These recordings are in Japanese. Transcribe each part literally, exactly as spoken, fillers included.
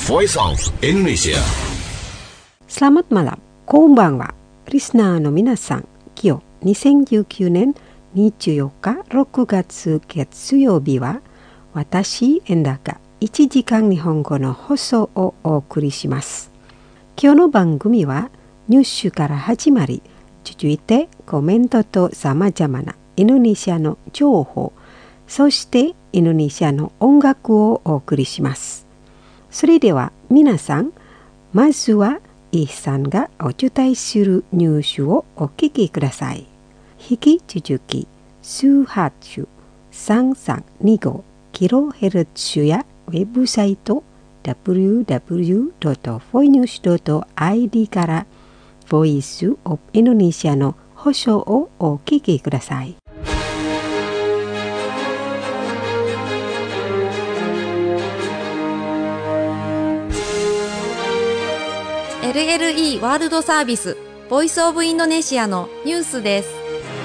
Voice of Indonesia. Selamat malam. Konbanwa. Listenerの皆さん、今日にせんじゅうきゅうねんにじゅうよっかろくがつ月曜日は、私、円高いちじかん日本語の放送をお送りします。今日の番組はニュースから始まり、続いてコメントとさまざまなインドネシアの情報、そしてインドネシアの音楽をお送りします。それでは皆さん、まずはイさんがお伝えするニュースをお聞きください。引き続き、数八三三二五キロヘルツやウェブサイト ダブリューダブリュードットフォイニュースドットアイディー からボイスオブインドネシアの放送をお聞きください。 エルエルイー ワールドサービスボイスオブインドネシアのニュースです。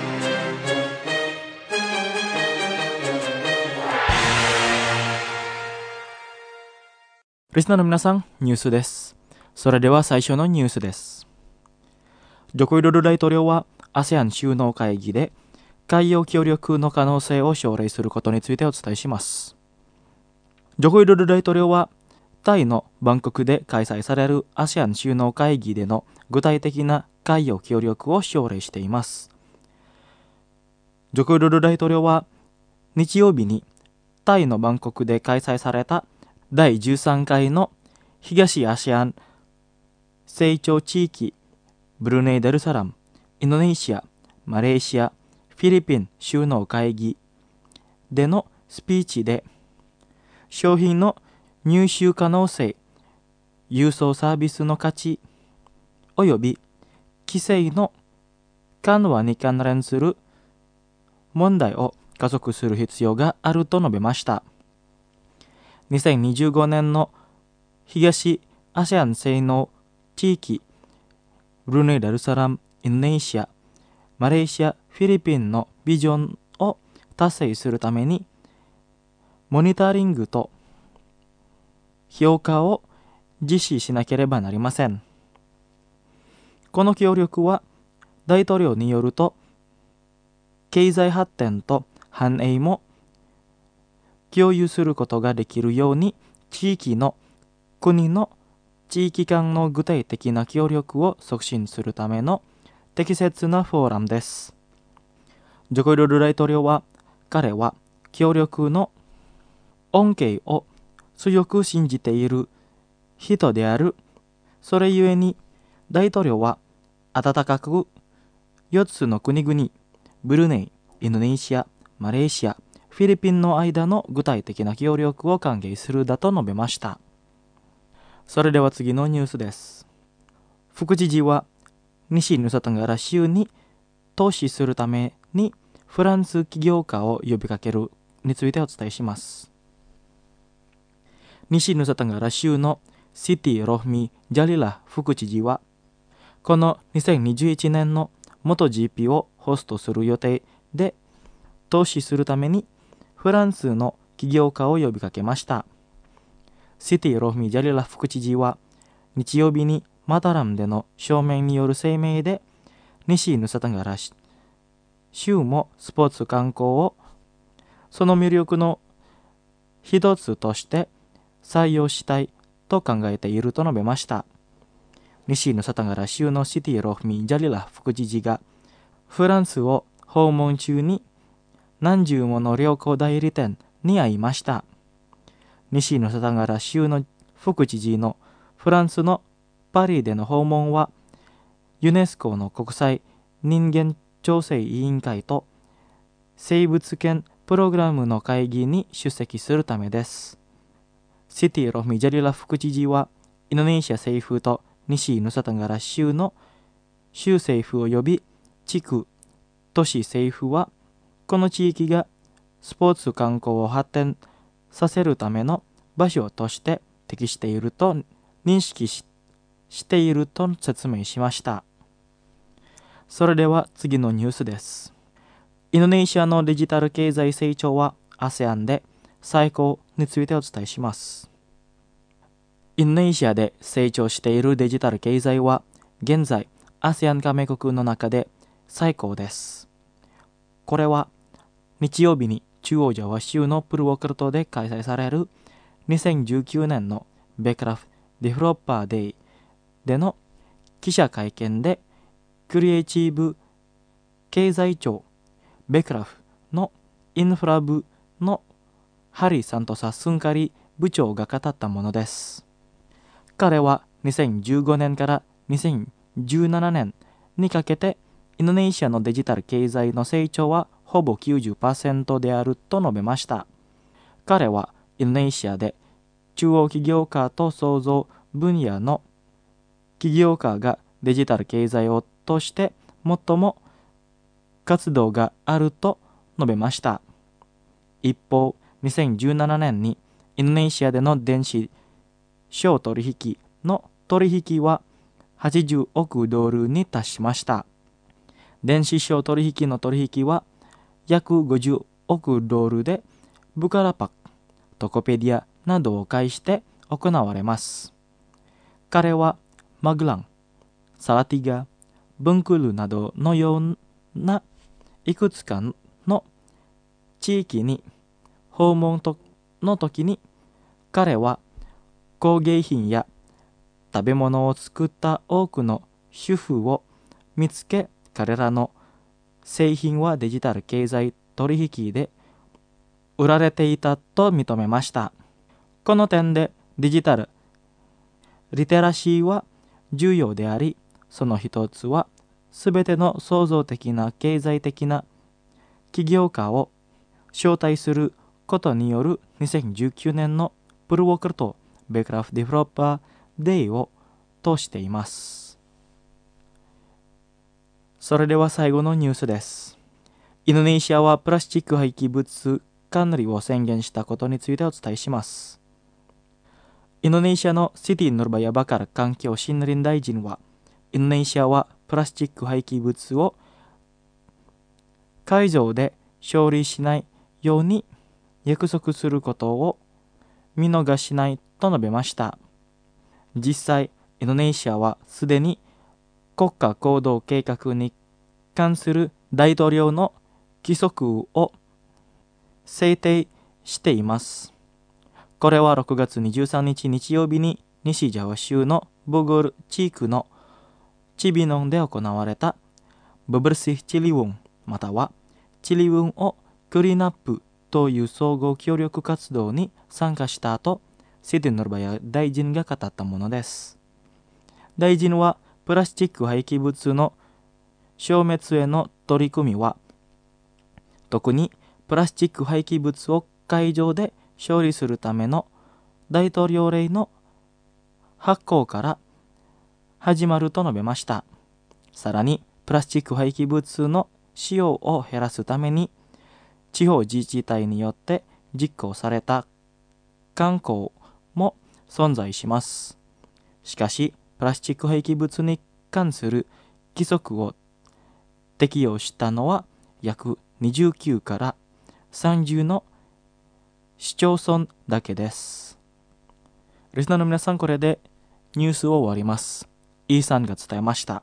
リスナーの皆さん、ニュースです。それでは最初のニュースです。ジョコウィドド大統領は アセアン 首脳会議で海洋協力の可能性を奨励することについてお伝えします。ジョコウィドド大統領はタイのバンコクで開催される アセアン 首脳会議での具体的な海洋協力を奨励しています。ジョコウィドド大統領は日曜日にタイのバンコクで開催されただいじゅうさんかいの東アセアン成長地域ブルネイ・ダルサラム、インドネシア、マレーシア、フィリピン首脳会議でのスピーチで商品の入手可能性、郵送サービスの価値および規制の緩和に関連する問題を加速する必要があると述べました。にせんにじゅうごねんの東アセアン西の地域ブルネイ・ダルサラム、インドネシア、マレーシア、フィリピンのビジョンを達成するためにモニタリングと評価を実施しなければなりません。この協力は大統領によると経済発展と繁栄も共有することができるように地域の国の地域間の具体的な協力を促進するための適切なフォーラムです。ジョコウィドド大統領は彼は協力の恩恵を強く信じている人である。それゆえに大統領は温かくよっつの国々ブルネイ、インドネシア、マレーシア、フィリピンの間の具体的な協力を歓迎するだと述べました。それでは次のニュースです。副知事は西ヌサタンガラ州に投資するためにフランス起業家を呼びかけるについてお伝えします。西ヌサタンガラ州のシティ・ロフミ・ジャリラ副知事はこのにせんにじゅういちねんの元 ジーピー をホストする予定で投資するためにフランスの起業家を呼びかけました。シティ・ロフミ・ジャリラ副知事は日曜日にマタラムでの証明による声明で西ヌサタンガラ州もスポーツ観光をその魅力の一つとして採用したいと考えていると述べました。西ヌサタンガラ州のシティ・ロフミ・ジャリラ副知事がフランスを訪問中に何十もの旅行代理店に会いました。西ヌサタンガラ州の副知事のフランスのパリでの訪問はユネスコの国際人間調整委員会と生物圏プログラムの会議に出席するためです。シティ・ロフミ・ジャリラ副知事はインドネシア政府と西ヌサタンガラ州の州政府を呼び、地区、都市政府はこの地域がスポーツ観光を発展させるための場所として適していると認識 し, していると説明しました。それでは次のニュースです。インドネシアのデジタル経済成長は アセアン で最高についてお伝えします。 インドネシアで成長しているデジタル経済は現在 アセアン 加盟国の中で最高です。これは日曜日に中央ジャワ州のプルウォクルトで開催されるにせんじゅうきゅうねんのベクラフディベロッパーデイでの記者会見でクリエイティブ経済庁ベクラフのインフラ部のハリ・サントサ・スンカリ部長が語ったものです。彼はにせんじゅうごねんからにせんじゅうななねんにかけてインドネシアのデジタル経済の成長はほぼ きゅうじゅっパーセント であると述べました。彼はインドネシアで中央企業家と創造分野の企業家がデジタル経済をとして最も活動があると述べました。一方、にせんじゅうななねんにインドネシアでの電子商取引の取引ははちじゅうおくドルに達しました。電子商取引の取引は約ごじゅうおくドルでブカラパック、トコペディアなどを介して行われます。彼はマグラン、サラティガ、ブンクルなどのようないくつかの地域に訪問との時に彼は工芸品や食べ物を作った多くの主婦を見つけ、彼らの製品はデジタル経済取引で売られていたと認めました。この点でデジタルリテラシーは重要であり、その一つはすべての創造的な経済的な起業家を招待することによるにせんじゅうきゅうねんのプルウォクルトベクラフディベロッパーデイを通しています。それでは最後のニュースです。インドネシアはプラスチック廃棄物管理を宣言したことについてお伝えします。インドネシアのシティ・ヌルバヤバカル環境森林大臣は、インドネシアはプラスチック廃棄物を海上で処理しないように約束することを見逃しないと述べました。実際、インドネシアはすでに国家行動計画に関する大統領の規則を制定しています。これはろくがつにじゅうさんにち日曜日に西ジャワ州のボゴル地区のチビノンで行われたブブルシチリウンまたはチリウンをクリーンアップという総合協力活動に参加した後、シティ・ヌルバヤ大臣が語ったものです。大臣はプラスチック廃棄物の消滅への取り組みは、特にプラスチック廃棄物を海上で処理するための大統領令の発行から始まると述べました。さらに、プラスチック廃棄物の使用を減らすために、地方自治体によって実行された慣行も存在します。しかし、プラスチック廃棄物に関する規則を適用したのは約にじゅうきゅうからさんじゅうの市町村だけです。リスナーの皆さん、これでニュースを終わります。イーさんが伝えました。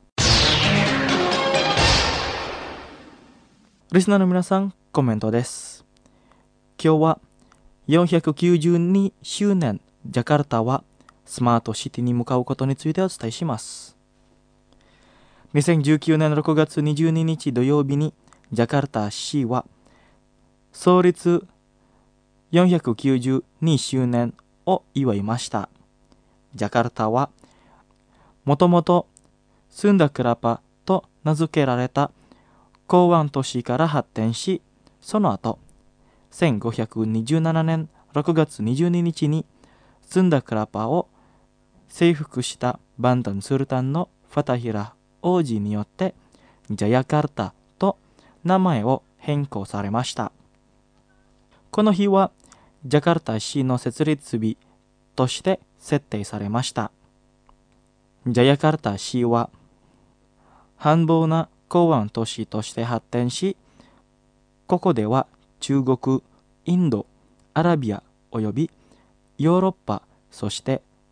リスナーの皆さん、コメントです。今日はよんひゃくきゅうじゅうにしゅうねんジャカルタはスマートシティに向かうことについてお伝えします。にせんじゅうきゅうねんろくがつにじゅうににち土曜日にジャカルタ市は創立よんひゃくきゅうじゅうにしゅうねんを祝いました。ジャカルタはもともとスンダクラパと名付けられた港湾都市から発展し、その後せんごひゃくにじゅうななねんろくがつにじゅうににちにスンダクラパを征服したバンダンスルタンのファタヒラ王子によってジャヤカルタと名前を変更されました。この日はジャカルタ市の設立日として設定されました。ジャヤカルタ市は繁忙な港湾都市として発展し、ここでは中国、インド、アラビアおよびヨーロッパ、そして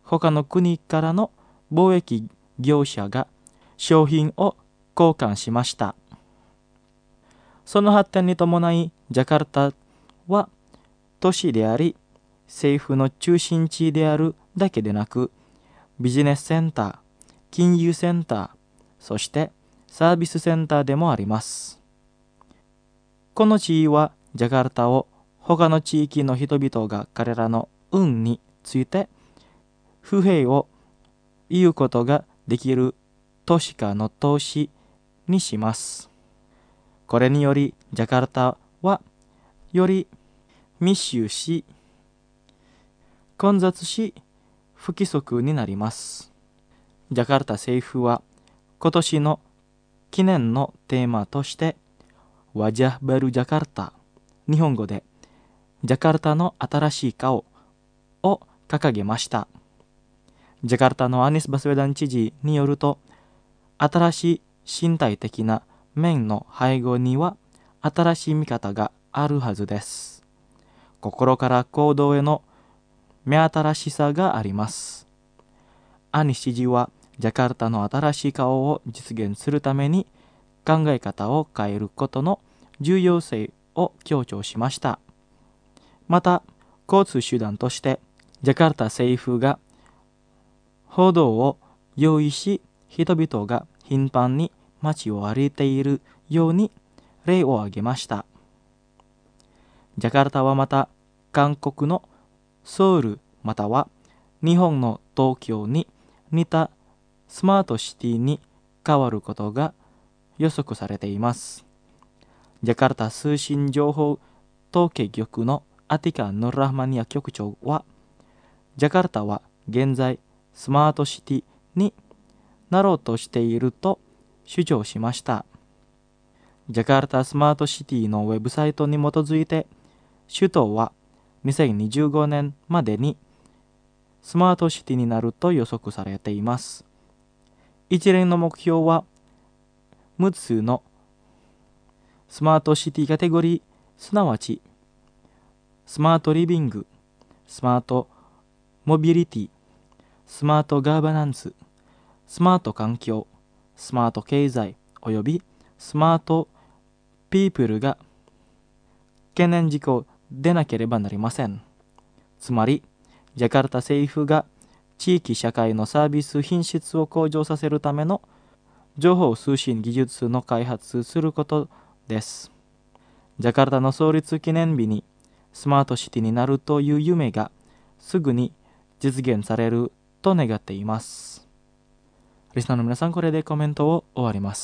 他の国からの貿易業者が商品を交換しました。その発展に伴い、ジャカルタは都市であり、政府の中心地であるだけでなく、ビジネスセンター、金融センター、そしてサービスセンターでもあります。この地位はジャカルタを他の地域の人々が彼らの運について不平を言うことができる都市化の都市にします。これによりジャカルタはより密集し、混雑し、不規則になります。ジャカルタ政府は今年の記念のテーマとしてワジャ・バル・ジャカルタ、日本語でジャカルタの新しい顔を掲げました。ジャカルタのアニス・バスウェダン知事によると、新しい身体的な面の背後には新しい見方があるはずです。心から行動への目新しさがあります。アニス知事はジャカルタの新しい顔を実現するために考え方を変えることの重要性を強調しました。また、交通手段としてジャカルタ政府が歩道を用意し、人々が頻繁に街を歩いているように例を挙げました。ジャカルタはまた韓国のソウルまたは日本の東京に似たスマートシティに変わることが予測されています。ジャカルタ通信情報統計局のアティカ・ヌルラハマニア局長は、ジャカルタは現在スマートシティになろうとしていると主張しました。ジャカルタスマートシティのウェブサイトに基づいて、首都はにせんにじゅうごねんまでにスマートシティになると予測されています。一連の目標はむっつのスマートシティカテゴリー、すなわちスマートリビング、スマートモビリティ、スマートガーバナンス、スマート環境、スマート経済およびスマートピープルが懸念事項でなければなりません。つまり、ジャカルタ政府が地域社会のサービス品質を向上させるための情報通信技術の開発することです。ジャカルタの創立記念日にスマートシティになるという夢がすぐに実現されると願っています。リスナーの皆さん、これでコメントを終わります。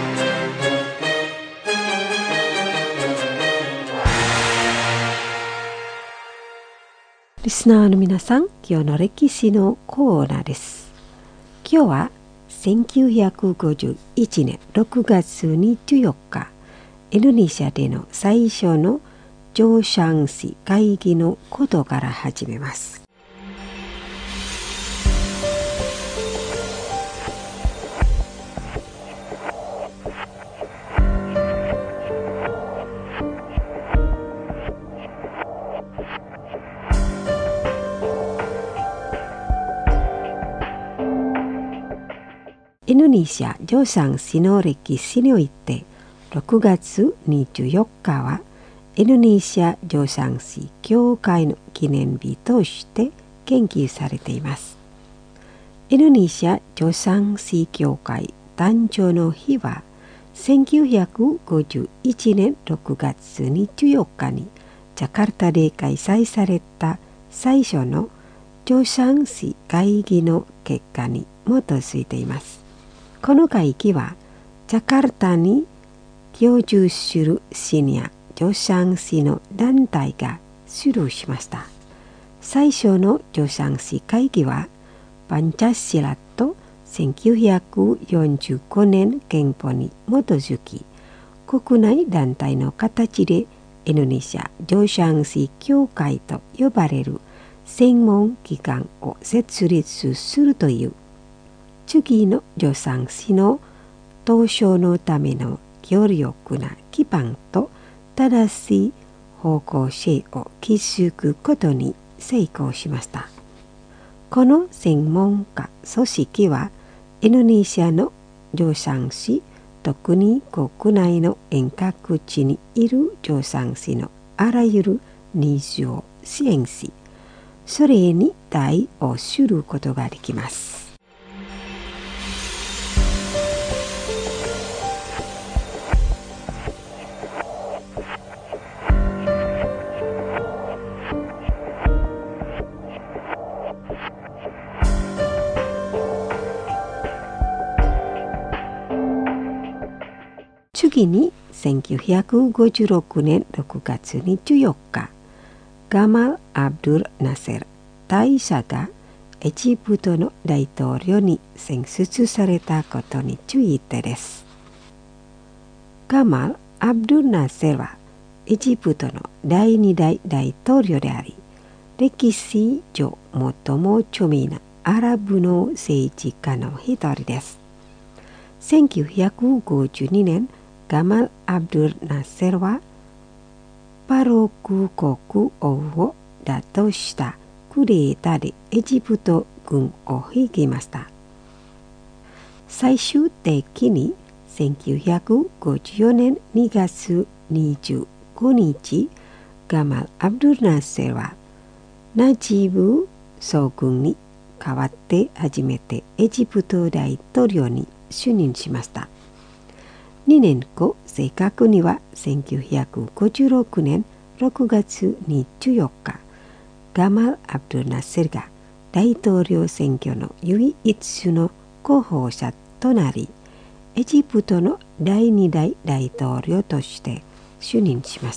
リスナーの皆さん、今日の歴史のコーナーです。今日はせんきゅうひゃくごじゅういちねんろくがつにじゅうよっか、インドネシアでの最初のジョーシャンシ会議のことから始めます。インドネシアジョーシャンシの歴史において、ろくがつにじゅうよっかはインドネシアジョーシャンシ協会の記念日として研究されています。インドネシアジョーシャンシ協会誕生の日はせんきゅうひゃくごじゅういちねんろくがつにじゅうよっかにジャカルタで開催された最初のジョーシャンシ会議の結果に基づいています。この会議はジャカルタに居住するシニアジョーシャンシの団体が主導しました。最初のジョーシャンシ会議はパンチャシラとせんきゅうひゃくよんじゅうごねん憲法に基づき、国内団体の形でインドネシアジョーシャンシ協会と呼ばれる専門機関を設立するという次のジョーシャンシの投資のための強力な基盤と正しい方向性を築くことに成功しました。 この専門家組織はインドネシアの助産師、特に国内の遠隔地にいる助産師のあらゆるニーズを支援し、それに対応することができます。次にせんきゅうひゃくごじゅうろくねんろくがつにじゅうよっか、ガマル・アブドゥル・ナセル大佐がエジプトの大統領に選出されたことについてです。ガマル・アブドゥル・ナセルはエジプトのだいに代大統領であり、歴史上最も著名なアラブの政治家の一人です。せんきゅうひゃくごじゅうにねん、ガマル・アブドゥル・ナセルはパロク国王を打倒したクーデターでエジプト軍を率いました。最終的にせんきゅうひゃくごじゅうよねんにがつにじゅうごにち、ガマル・アブドゥル・ナセルはナジブ将軍に代わって初めてエジプト大統領に就任しました。にねんご、正確にはせんきゅうひゃくごじゅうろくねんろくがつにじゅうよっか、ガマル・アブドゥル・ナセルが大統領選挙の唯一の候補者となり、エジプトのだいに代大統領として就任しました。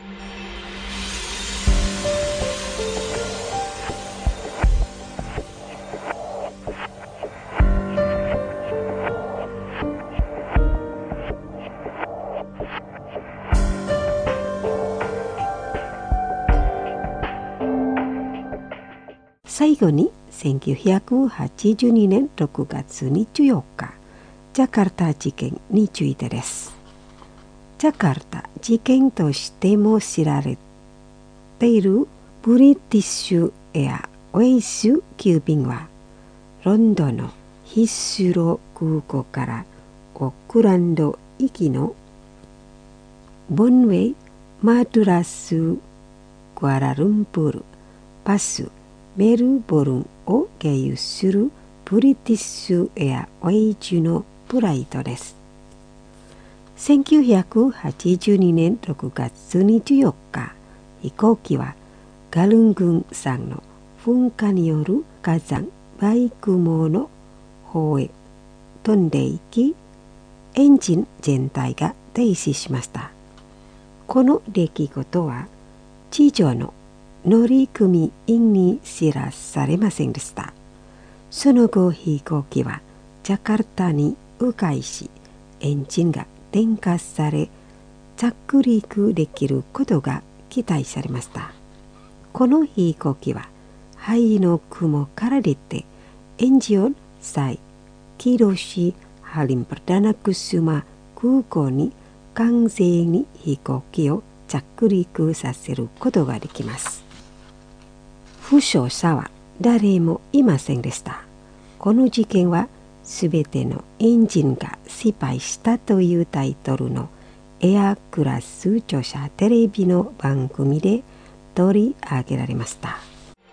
最後にせんきゅうひゃくはちじゅうにねんろくがつにじゅうよっか、ジャカルタ事件についてです。ジャカルタ事件としても知られているブリティッシュエアウェイズ急便は、ロンドンのヒスロー空港からオークランド行きのボンウェイ、マドラス、クアラルンプール、パス、メルボルンを経由するブリティッシュエアウェイズのフライトです。せんきゅうひゃくはちじゅうにねんろくがつにじゅうよっか、飛行機はガルングン山の噴火による火山バイクモの方へ飛んでいき、エンジン全体が停止しました。この出来事は地上の乗組員に知らされませんでした。その後飛行機はジャカルタに迂回し、エンジンが点火され着陸できることが期待されました。この飛行機は灰の雲から出てエンジンを再起動し、ハリンパダナクスマ空港に完全に飛行機を着陸させることができます。負傷者は誰もいませんでした。この事件はすべてのエンジンが失敗したというタイトルのエアクラス著者テレビの番組で取り上げられました。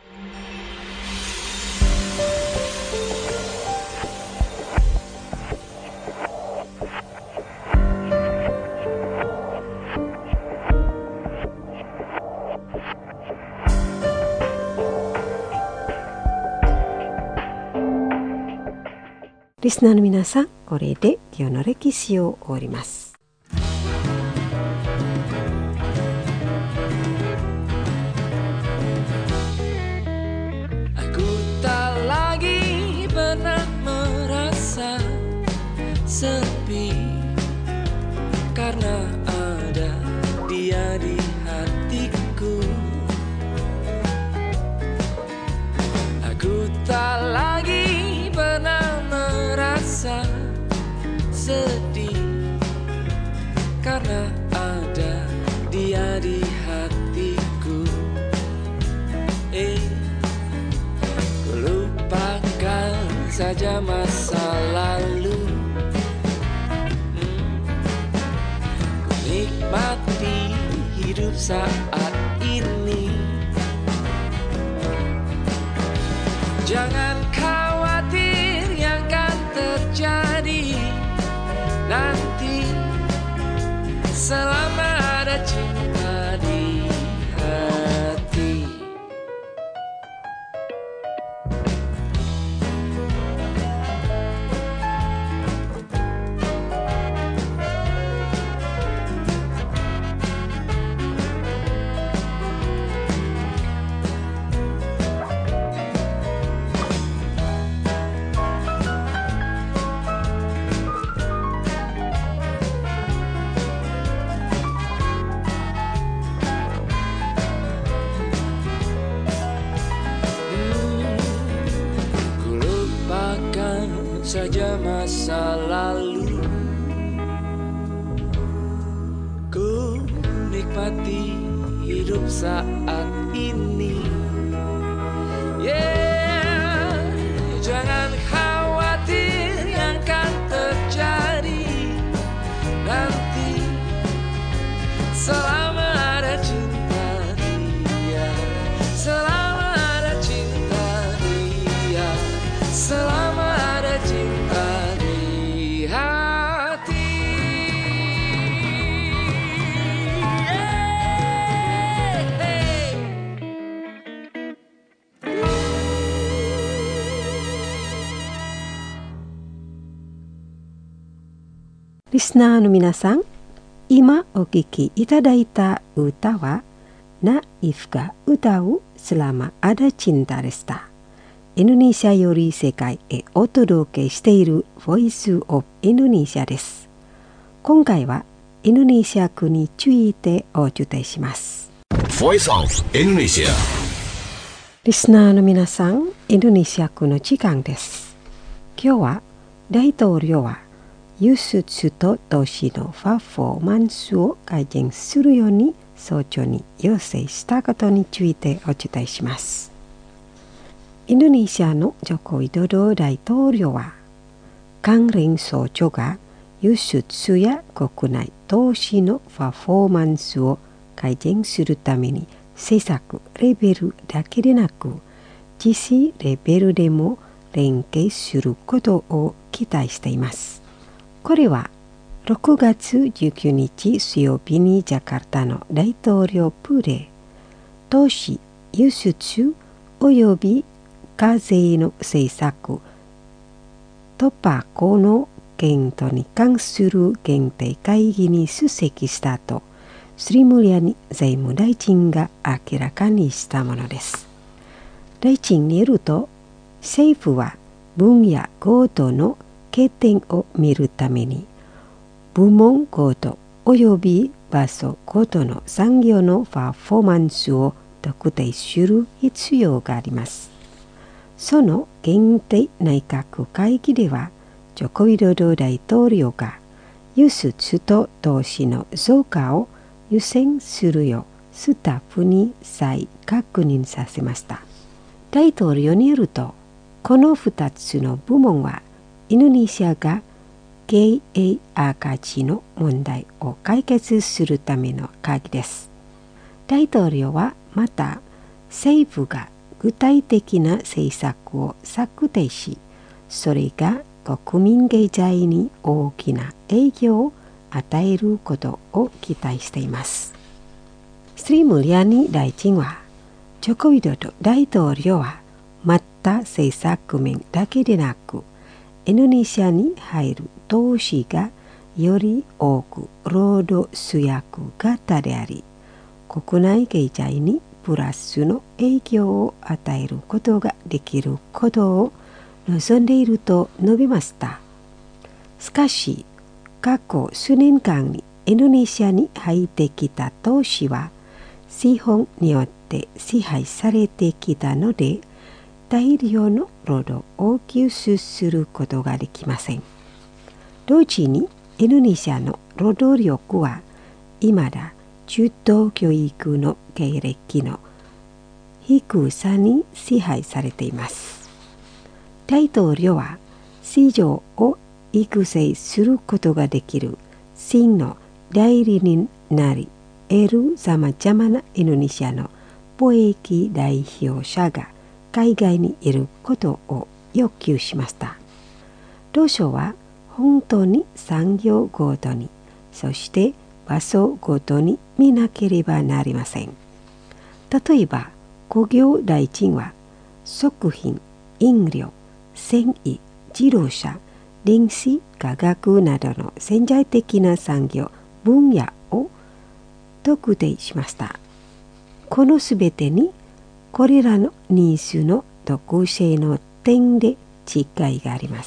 リスナーの皆さん、これで今日の歴史を終わります。 Aku tak lagi pernah merasa sepi karena ada dia di hatiku. Aku tak lagi pernah merasa sedih karena ada dia di hatiku. Eh, ku saja masa lalu. hmm. Ku nikmati hidup saat ini. Jangan khawatir yang akan terjadi nanti, selama ada cinta di hati. Saja masa lalu, ku nikmati hidup saat ini. Yeah, jangan khawatir yang akan terjadi nanti, selama ada cinta dia, selama ada cinta dia, selama cinta di hati. Yeah, hey. Listener の皆さん、今お聴きいただいた歌はナイフが歌うSelama Ada Cintaでした。インドネシアより世界へお届けしているボイスオブインドネシアです。今回はインドネシア区についてお伝えします。 Voice of Indonesia。 リスナーの皆さん、インドネシア区の時間です。今日は大統領は輸出と投資のパフォーマンスを改善するように早朝に要請したことについてお伝えします。インドネシアのジョコウィドド大統領は、関連省庁が輸出や国内投資のパフォーマンスを改善するために政策レベルだけでなく、実施レベルでも連携することを期待しています。これはろくがつじゅうくにち水曜日にジャカルタの大統領府で、投資、輸出および課税の政策、突破口の検討に関する限定会議に出席した後、スリムリアニ財務大臣が明らかにしたものです。大臣によると、政府は分野ごとの欠点を見るために、部門ごとおよび場所ごとの産業のパフォーマンスを特定する必要があります。その限定内閣会議では、ジョコウィドド大統領が輸出と投資の増加を優先するようスタッフに再確認させました。大統領によると、このふたつの部門はインドネシアが経営赤字の問題を解決するための鍵です。大統領はまた、政府が具体的な政策を策定し、それが国民経済に大きな影響を与えることを期待しています。スリムリアニ大臣は、ジョコウィドド大統領は、また政策面だけでなく、インドネシアに入る投資がより多く労働集約型であり、国内経済にプラスの影響を与えることができることを望んでいると述べました。しかし、過去数年間にインドネシアに入ってきた投資は、資本によって支配されてきたので、大量の労働を吸収することができません。同時に、インドネシアの労働力は、未だ中等教育の経歴の低さに支配されています。大統領は子女を育成することができる真の代理になり得るさまざまなインドネシアの貿易代表者が海外にいることを要求しました。当初は本当に産業ごとに、そして場所ごとに見なければなりません。例えば工業大臣は食品、飲料、繊維、自動車、電子、化学などの潜在的な産業分野を特定しました。このすべてにこれらのニーズの特性の点で違いがあります。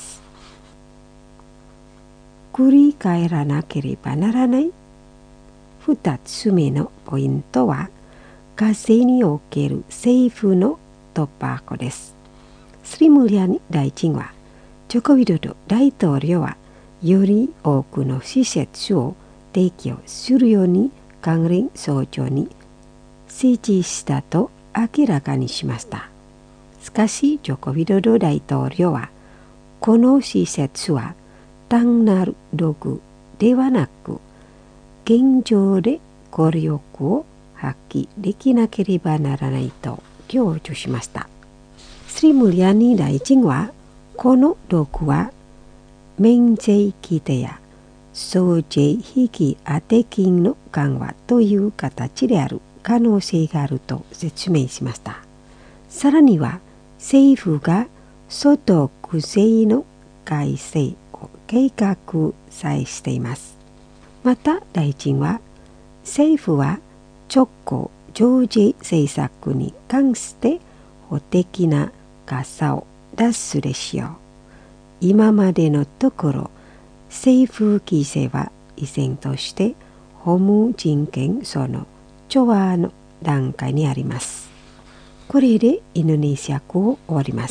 繰り返らなければならないふたつめのポイントは火星における政府の突破口です。スリムリアニ大臣はジョコビドド大統領はより多くの施設を提供するように関連省庁に指示したと明らかにしました。しかしジョコビドド大統領はこの施設は単なる道具ではなく現状で効力を発揮できなければならないと強調しました。スリムリアニ大臣はこの道具は免税規定や総税引き当て金の緩和という形である可能性があると説明しました。さらには政府が所得税の改正を計画さえしています。また大臣は政府は直行増税政策に関して法的な傘を出すでしょう。今までのところ政府規制は依然として法務人権その調和の段階にあります。これでインドネシア語を終わります。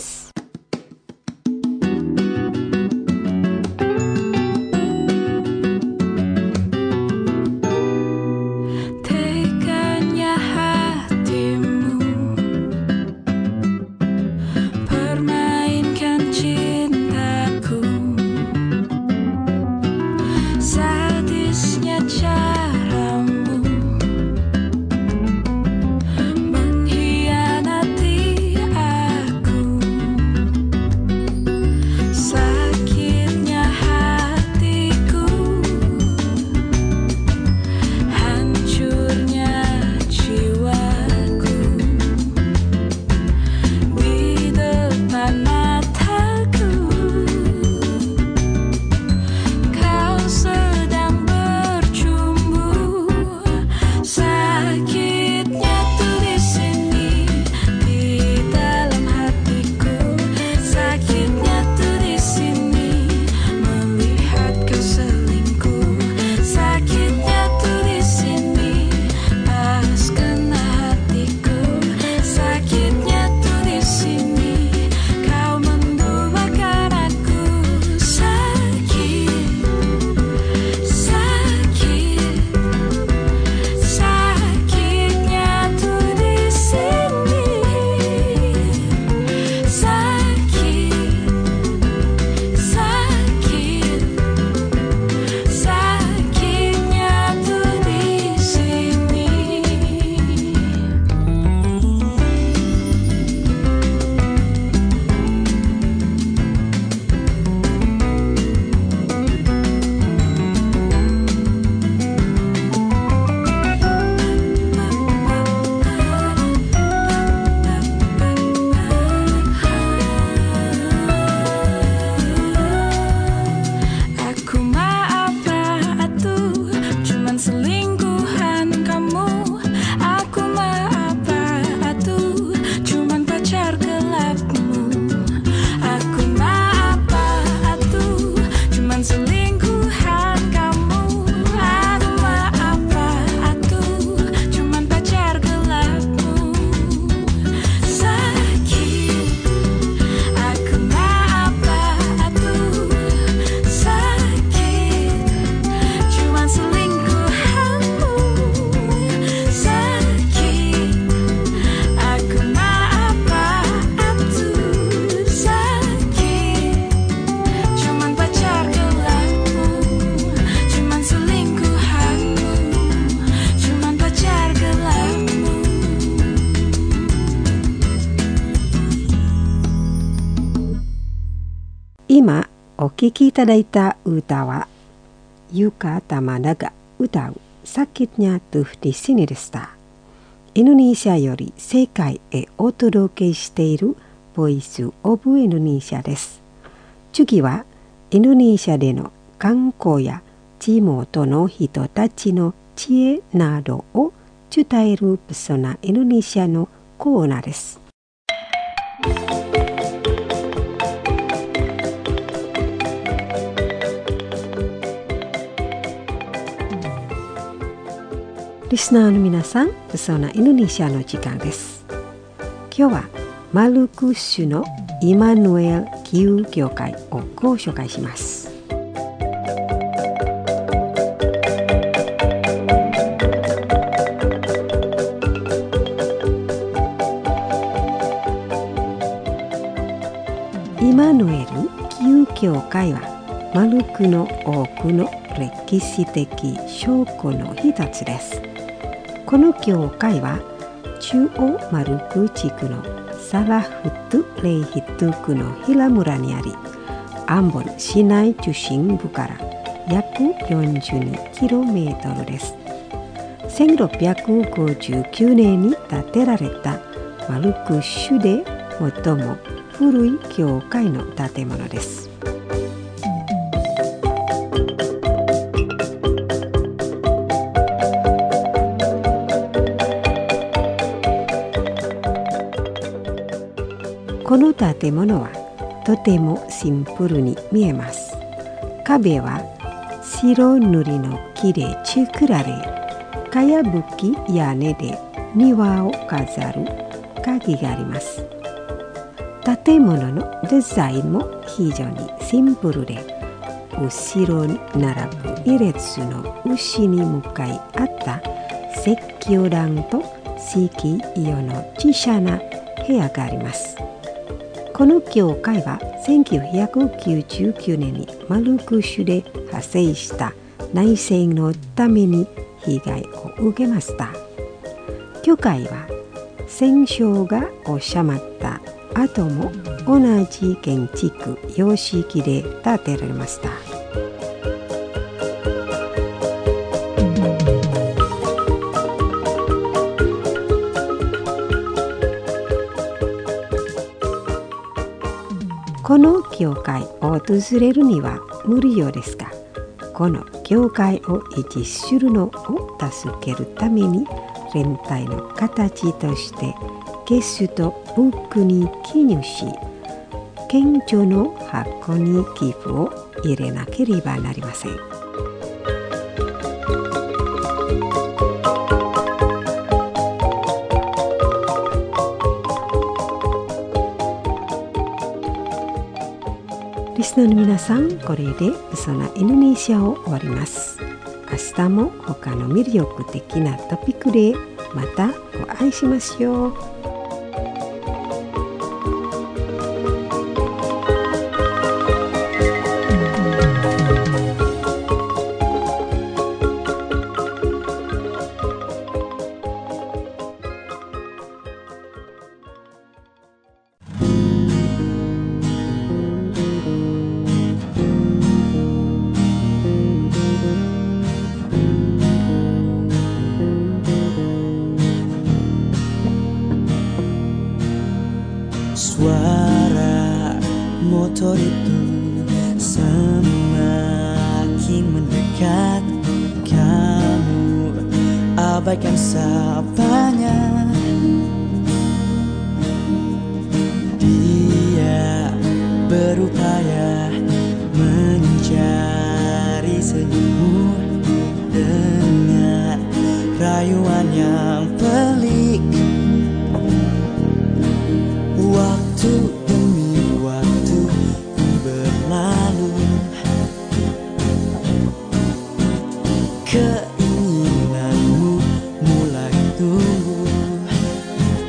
Mengkhianati aku 今お聴きいただいた歌はYuka Tamadaが歌うSakitnya Tuh di Siniでした。インドネシアより世界へお届けしているボイスオブインドネシアです。次はインドネシアでの観光や地元の人たちの知恵などを伝えるプソナインドネシアのコーナーです。リスナーの皆さん、プソナインドネシアの時間です。今日はマルク州のイマヌエル義勇教会をご紹介します。イマヌエル義勇教会はマルクの多くの歴史的証拠の一つです。この教会は中央マルク地区のサラフトゥ・レイヒトゥ区のヒラ村にあり、アンボン市内中心部から約 よんじゅうにキロメートル です。せんろっぴゃくごじゅうきゅうねんに建てられたマルク州で最も古い教会の建物です。この建物はとてもシンプルに見えます。壁は白塗りの木で作られ、かやぶき屋根で庭を飾る鍵があります。建物のデザインも非常にシンプルで、後ろに並ぶ一列の牛に向かい合った石器壇と石器用の小さな部屋があります。この教会はせんきゅうひゃくきゅうじゅうきゅうねんにマルク州で発生した内戦のために被害を受けました。教会は戦争が収まった後も同じ建築様式で建てられました。この教会を訪れるには無料ですが、この教会を維持するのを助けるために連帯の形としてゲストブックに記入し、献上の箱に寄付を入れなければなりません。リスナーの皆さん、これでそのインドネシアを終わります。明日も他の魅力的なトピックでまたお会いしましょう。 Suara motor itu semakin mendekat. Kamu abaikan sapanya. Dia berupaya mencari senyummu dengan rayuan yang pelik. Waktu demi waktu berlalu, keinginanmu mulai tumbuh.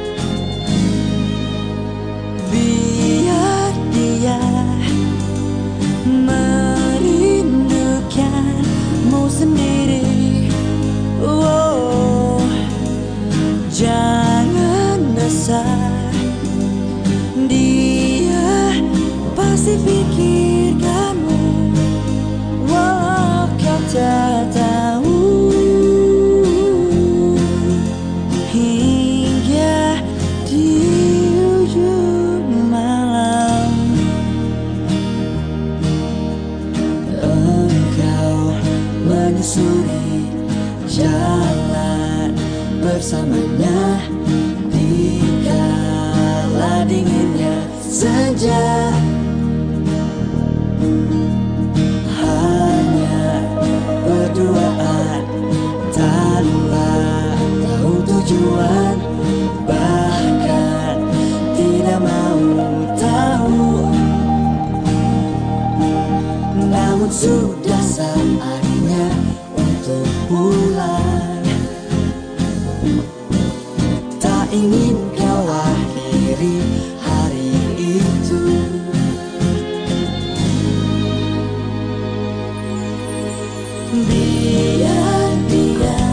saja. Hanya berduaan tanpa tahu tujuan, bahkan tidak mau tahu. Namun sudah saatnya untuk pulang. Tak ingin kau akhiri hari itu. Biar dia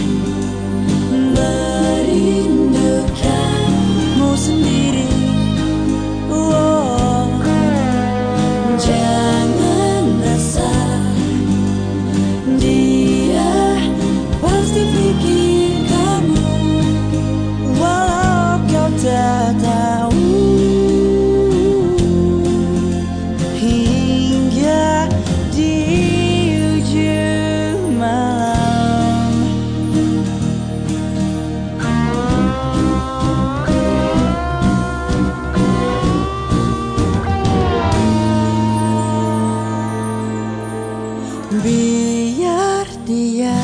merindukanmu sendiri. Oh, jangan resah, dia pasti pikirkanmu, walau kau tak tahu. Hingga di ujung malam, biar dia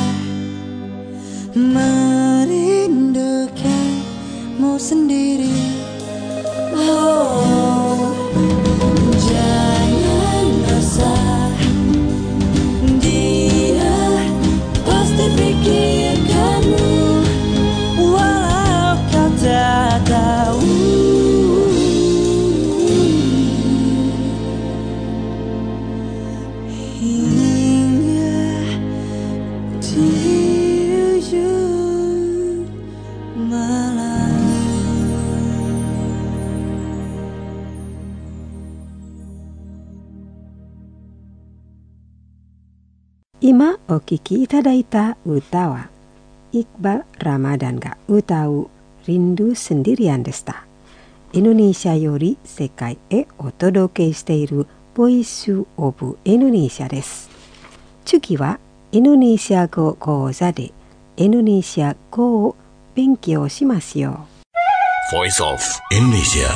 merindukanmu sendiri. Oh, jangan resah, dia pasti pikirkanmu, walau kau tak tahu. Hingga di ujung malam. Ima o kiki itadaita uta wa Iqbal Ramadan ga utau Rindu Sendirian desta. Indonesia yori sekai e otodoke shiteiru Voice of Indonesia desu. Tsugi wa Indonesia go kouza de Indonesia go o benkyou shimasu yo. Voice of Indonesia.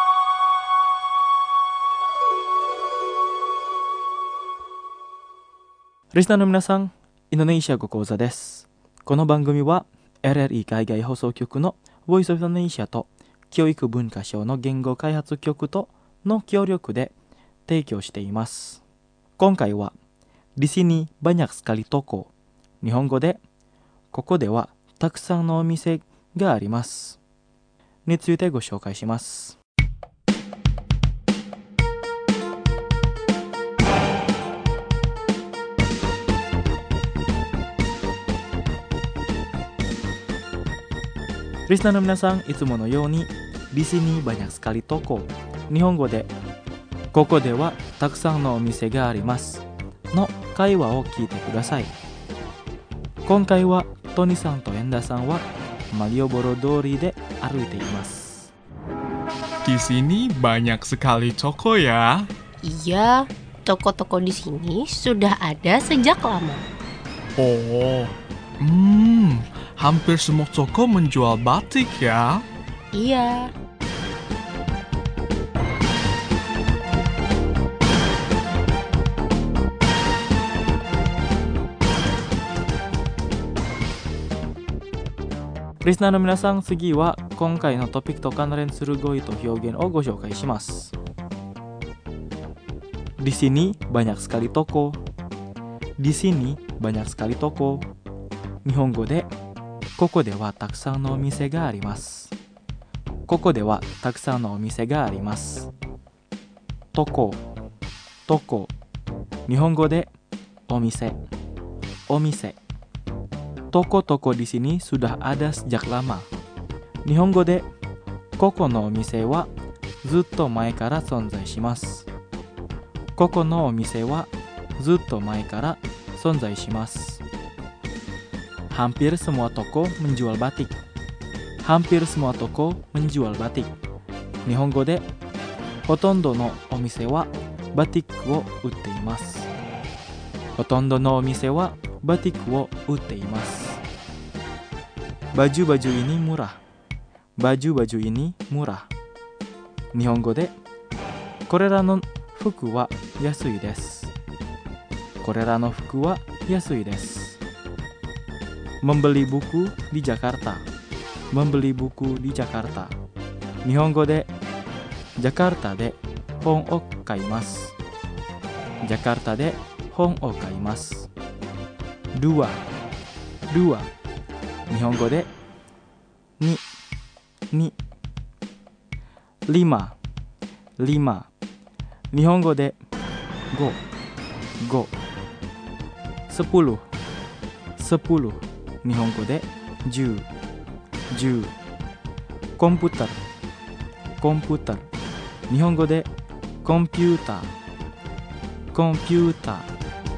Listenerの皆さん、インドネシア語講座です。この番組は エルエルイー 海外放送局の Voice of Indonesia と教育文化省の言語開発局との協力で提供しています。今回は Di sini banyak sekali toko、日本語でここではたくさんのお店がありますについてご紹介します。リスナーの皆さん、いつものように Di sini banyak sekali toko、日本語でここではたくさんのお店がありますの会話を聞いてください。今回はトニさんとエンダさんはマリオボロ通りで歩いています。 Di sini banyak sekali toko ya. Iya, toko-toko di sini sudah ada sejak lama. Oh, hmm, hampir semua toko menjual batik ya. Iya. リスナーの皆さん、次は今回のトピックと関連する語彙と表現をご紹介します。Di sini banyak sekali toko。Di sini banyak sekali toko。日本語でここではたくさんのお店があります。ここではたくさんのお店があります。トコ、トコ。日本語でお店、お店。Toko-toko di sini sudah ada sejak lama。日本語でここのお店はずっと前から存在します。ここのお店はずっと前から存在します。Hampir semua toko menjual batik。Hampir semua toko menjual batik。日本語でほとんどのお店はバティックを売っています。ほとんどのお店はバティックを売っています。Baju-baju ini murah。Baju-baju ini murah。日本語でこれらの服は安いです。これらの服は安いです。membeli buku di Jakarta. membeli buku di Jakarta. 日本語でジャカルタで本を買います。ジャカルタで本を買います。dua dua 日本語でににlima lima 日本語でごごsepuluh sepuluh 日本語で十十コンピューターコンピューター日本語でコンピューターコンピューター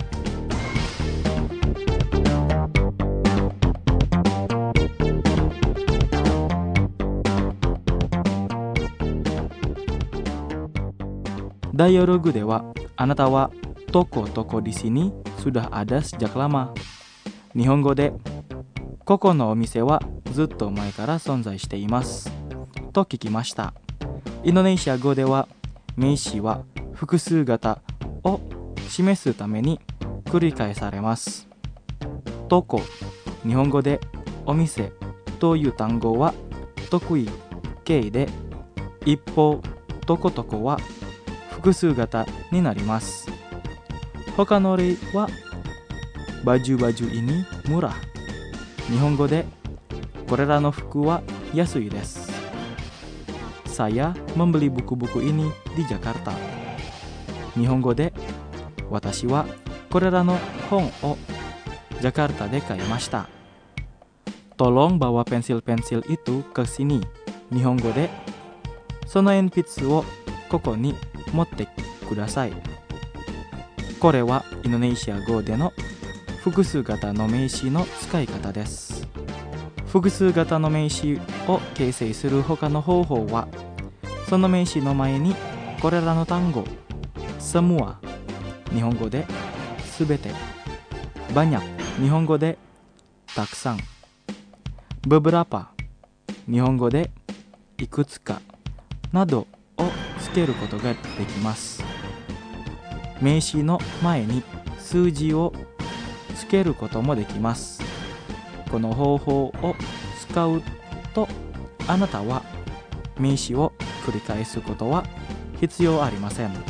ダイアログではあなたはtoko-toko di sini sudah ada sejak lama。日本語でここのお店はずっと前から存在していますと聞きました。インドネシア語では名詞は複数型を示すために繰り返されます。toko、日本語でお店という単語は得意形で、一方トコトコは複数型になります。他の例はbaju-baju ini murah。日本語でこれらの服は安いです。saya membeli buku-buku ini di Jakarta。日本語で私はこれらの本をジャカルタで買いました。tolong bawa pensil-pensil itu ke sini。日本語でその鉛筆をここに持ってください。これはインドネシア語での複数型の名詞の使い方です。複数型の名詞を形成する他の方法は、その名詞の前にこれらの単語、semua、日本語ですべて、banyak、日本語でたくさん、beberapa、日本語でいくつかなどをつけることができます。名詞の前に数字をつけることもできます。この方法を使うと、あなたは名詞を繰り返すことは必要ありません。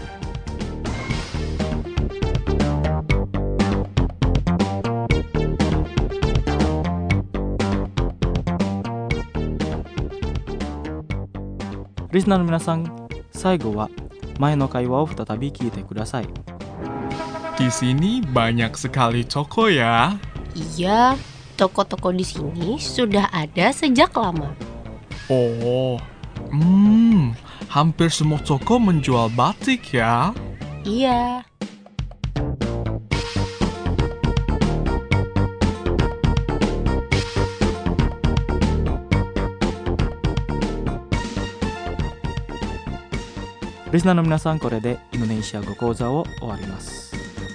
リスナーの皆さん、最後は前の会話を再び聞いてください。 Di sini banyak sekali toko ya. Iya, toko-toko di sini sudah ada sejak lama. Oh, hmm, hampir semua toko menjual batik ya. Iya. Listenerの皆さん、これでインドネシア語講座を終わります。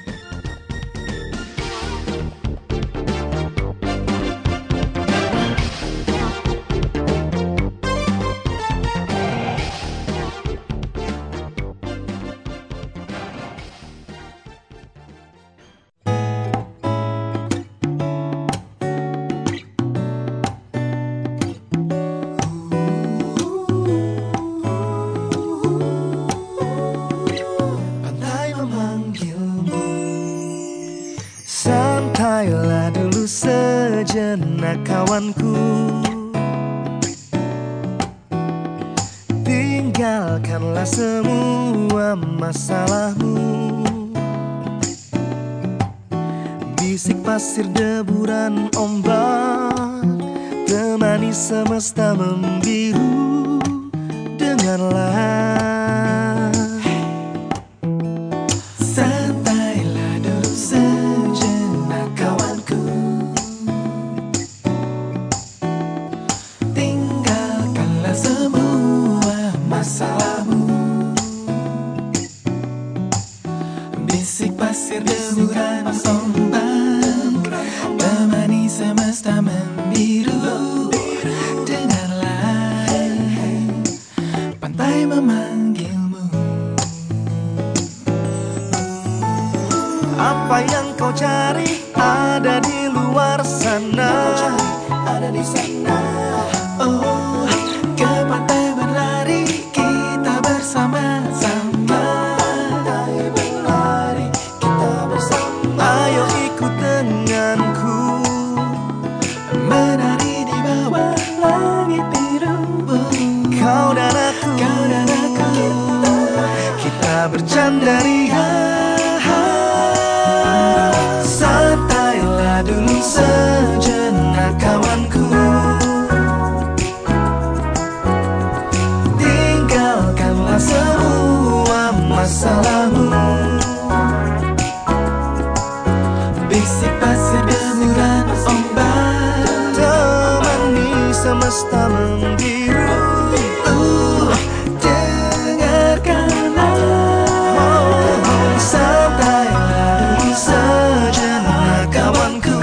Santailah dulu sejenak kawanku, tinggalkanlah semua masalahmu. Bisik pasir deburan ombak, temani semesta membiru. Dengarlah, pasir deburan ombak, temani semesta membiru. Dengarlah, pantai memanggilmu. Apa yang kau cari ada di luar sana. Ada di sana. Oh, ke pantai berlari kita bersama-sama. Pantai berlari kita bersama. Ayo ikut denganku menari di bawah langit biru. Kau dan aku, kau dan aku, kita bercanda ria. Santailah dulu sejenak kawanku. Tinggalkanlah semua masalahmu. Bisik pasir deburan ombak temani semesta membiru. Uh, dengarkanlah, oh, santailah dulu sejenak kawanku,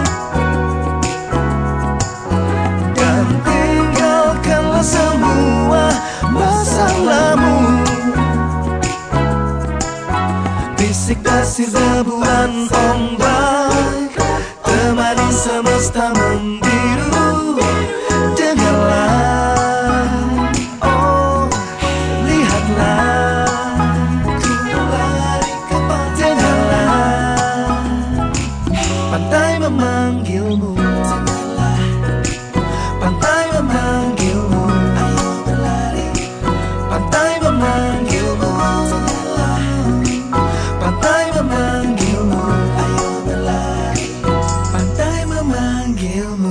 dan tinggalkanlah semua masalahmu. Bisik pasir deburan ombak temani semesta membiru. Dengarlah, oh, lihatlah, ku lari ke pantai. Dengarlah, pantai memanggilmu. Dengarlah, pantai memanggilmu. Ayo berlari, pantai memanggilmu. Dengarlah, pantai memanggilmu. Ayo berlari, pantai memanggilmu.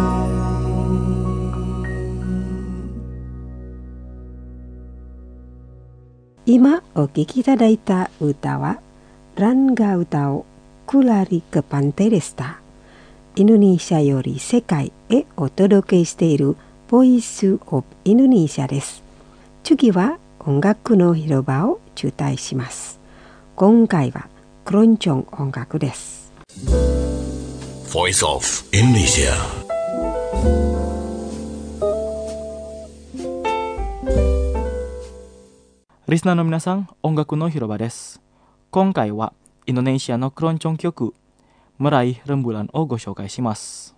Ima o kiki tadaita uta wa Ran ga uta o Kulari ke Pantai deshita. Indonesia yori sekai e otodokei shite iru Voice of Indonesia desu. Tsugi wa ongaku no hiroba o chutai shimasu. Konkai wa Keroncong ongaku desu. Voice of Indonesia. Risna no minasan, ongaku no hiroba desu. Konkai wa Indonesia no Keroncong kyoku Meraih Rembulan o go shoukai shimasu.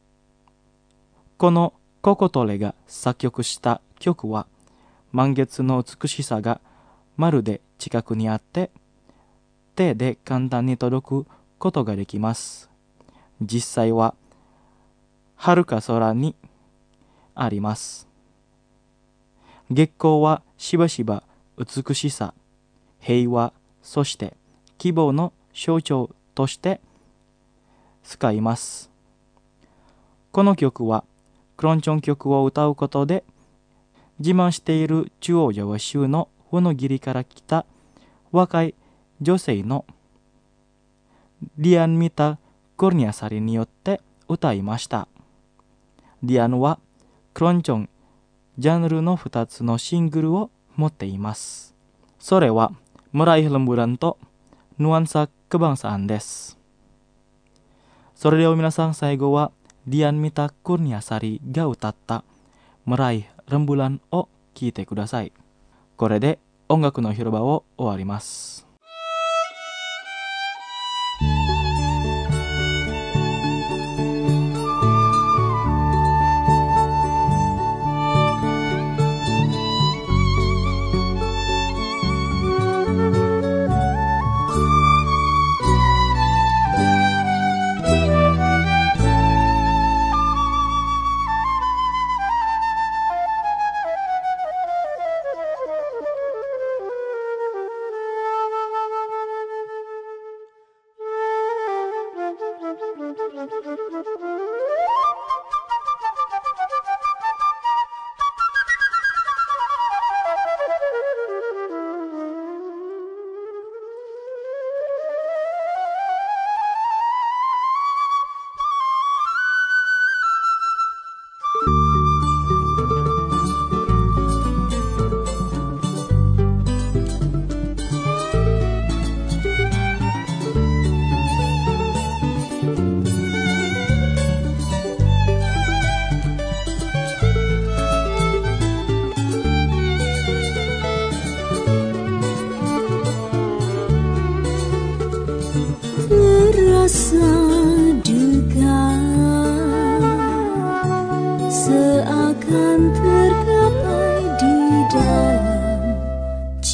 Kono Koko Tore ga sakkyoku shita kyoku wa mangetsu no utsukushisa ga maru de chikaku ni atte te de kantan ni todoku koto ga dekimasu. Jissai wa haruka sora ni arimasu. Gekkou wa shiba shiba utsukushi sa, heiwa, そして希望の象徴として使います。この曲はクロンチョン曲を歌うことで自慢している中央ジャワ州のフノギリから来た若い女性のリアン・ミタ・コルニャサリによって歌いました。リアンはクロンチョンジャンルのふたつのシングルを持っています。それはMeraih RembulanとNuansa Kebangsaan desu。それでは皆さん、最後はディアン・ミタ・コルニャサリが歌ったMeraih Rembulanを聴いてください。これで音楽の広場を終わります。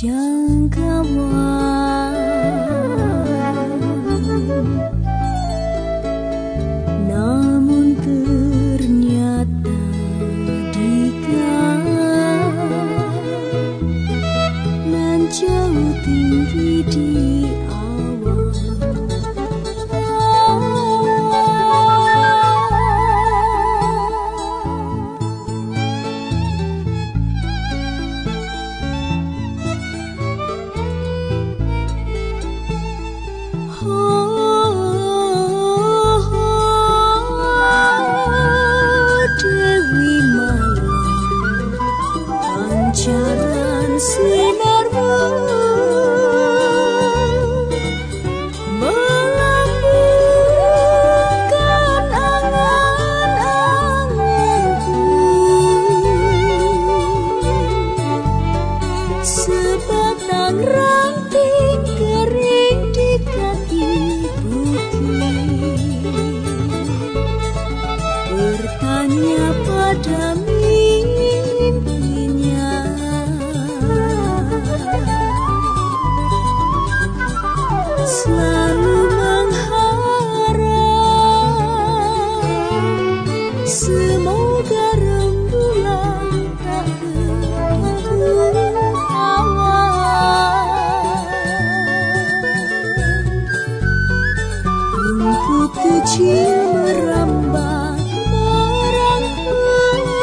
jangkauan, namun ternyata dikat nan jauh tinggi di awan. Pancaran sinarmu melambungkan angan-anganku, sebatang ranting kering di kaki bukit bertanya pada selalu mengharap semoga rembulan tak begitu awan. Rumput kecil merambat merangkul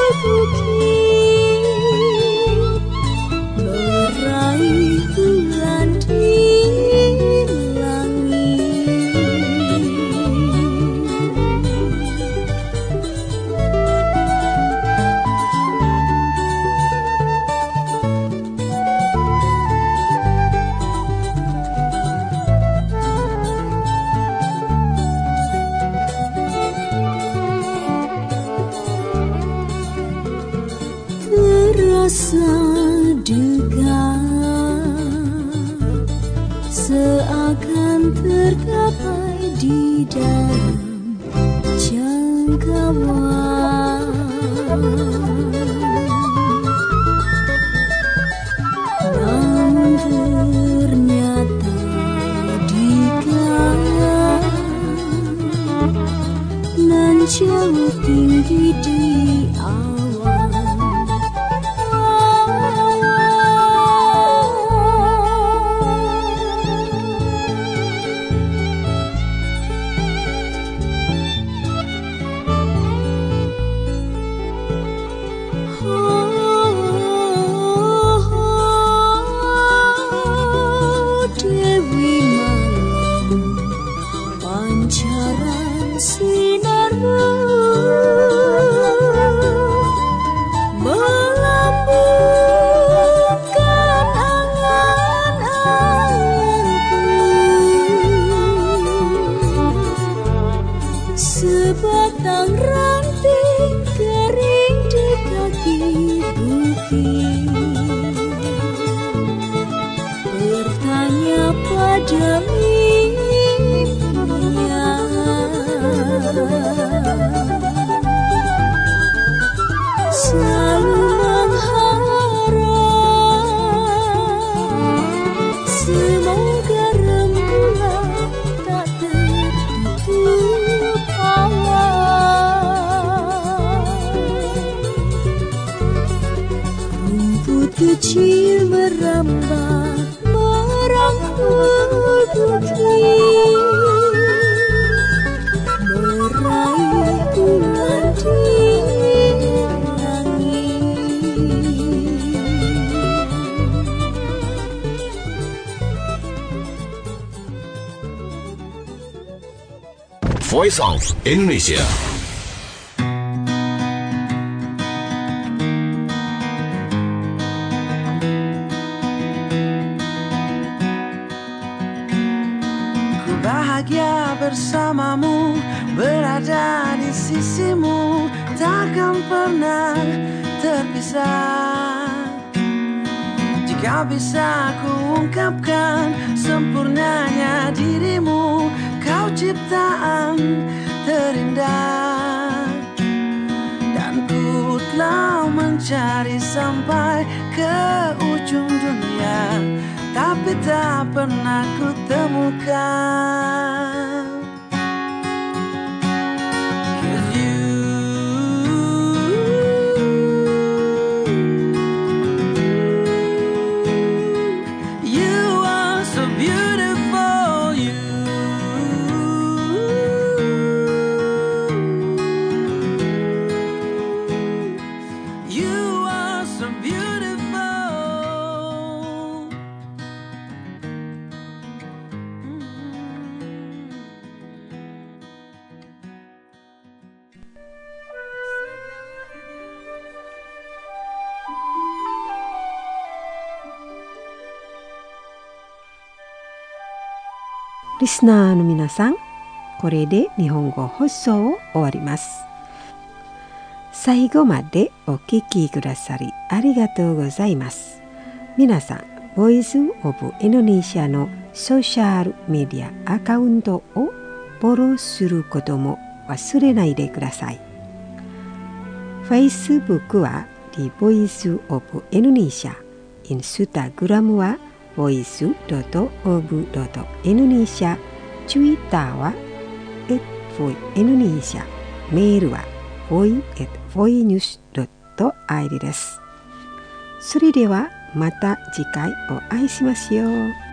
bukit, meraih bulan di terasa dekat, seakan tergapai di dalam jangkauan, namun ternyata dekat nan jauh tinggi di awan. Pancaran sinarmu melambungkan angan-anganku, sebatang ranting kering di kaki bukit bertanya pada selalu mengharap semoga rembulan tak tertutup awan. Rumput kecil merambat merangkul bukit, meraih bulan di Voice of Indonesia. Ku bahagia bersamamu, berada di sisimu, takkan pernah terpisah. Jika bisa ku ungkapkan sempurnanya dirimu, kau ciptaan terindah, dan ku Sangkutlah mencari sampai ke ujung dunia, tapi tak pernah ku temukan. 'Cause you, you are so beautiful, you. You are so beautiful. リスナーの皆さん、これで日本語放送を終わります。最後までお聞きくださりありがとうございます。皆さん、ボイスオブインドネシアのソーシャルメディアアカウントをフォローすることも忘れないでください。Facebook は The Voice of Indonesia、Instagram は ボイス ドット オブ ドット インドネシア、Twitter は エット ボイ インドネシア、メールは ボイ エット ボイニュース ドット アイディー です。それではまた次回お会いしましょう。